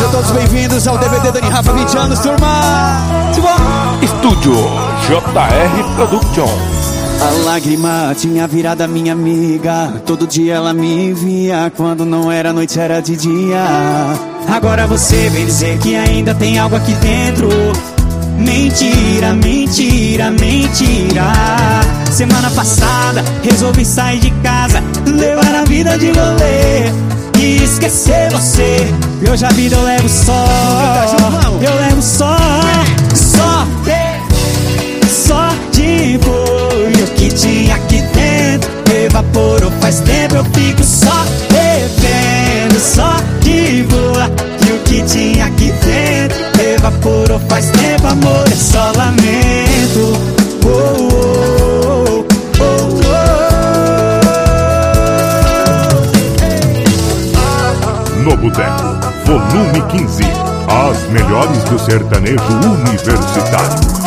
Sejam todos bem-vindos ao DVD Dani Rafa, 20 anos, turma. Estúdio JR Production. A lágrima tinha virado a minha amiga. Todo dia ela me via. Quando não era noite, era de dia. Agora você vem dizer que ainda tem algo aqui dentro. Mentira, mentira, mentira. Semana passada resolvi sair de casa, levar a vida de rolê e esquecer você. E hoje a vida eu levo só. Eu levo só de boa. E o que tinha aqui dentro evaporou faz tempo. Eu fico só bebendo, só de boa. E o que tinha aqui dentro evaporou faz tempo. Amor, é só lamento. No Boteco, volume 15. As melhores do sertanejo universitário.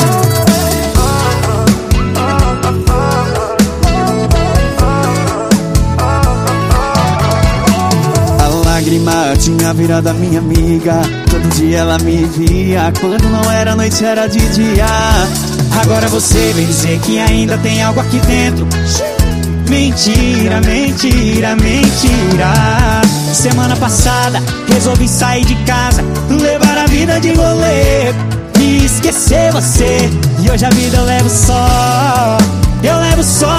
Lágrima tinha virado a minha amiga. Todo dia ela me via. Quando não era noite, era de dia. Agora você vem dizer que ainda tem algo aqui dentro. Mentira, mentira, mentira. Semana passada resolvi sair de casa, levar a vida de rolê e esquecer você. E hoje a vida eu levo só. Eu levo só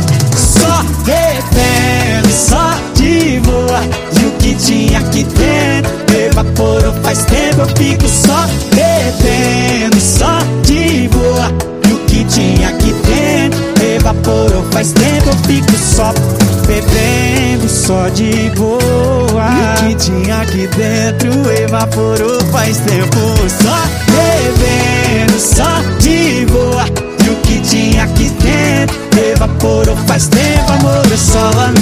bebendo, só de boa. E o que tinha aqui dentro evaporou faz tempo. Eu fico só bebendo, só de boa. E o que tinha aqui dentro evaporou faz tempo. Eu fico só bebendo, só de boa. E o que tinha aqui dentro evaporou faz tempo. Só bebendo, só de boa. E o que tinha aqui dentro evaporou faz tempo. Amor, é só lamento.